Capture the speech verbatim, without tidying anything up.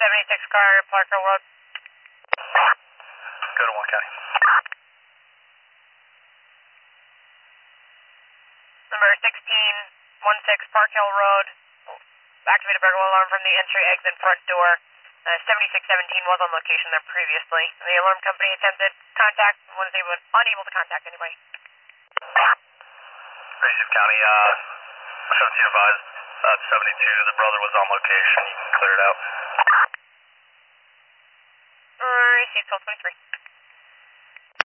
seventy-six car, Parker Road. Go to one County. Number sixteen one six Park Hill Road. Activate a burglar alarm from the entry, exit, front door. Uh, seventy-six seventeen was on location there previously. The alarm company attempted contact, was able, unable to contact anybody. Grayson County, uh, seventeen advised, uh, seventy-two, the brother was on location, you can clear it out. Alright, twelve twenty-three.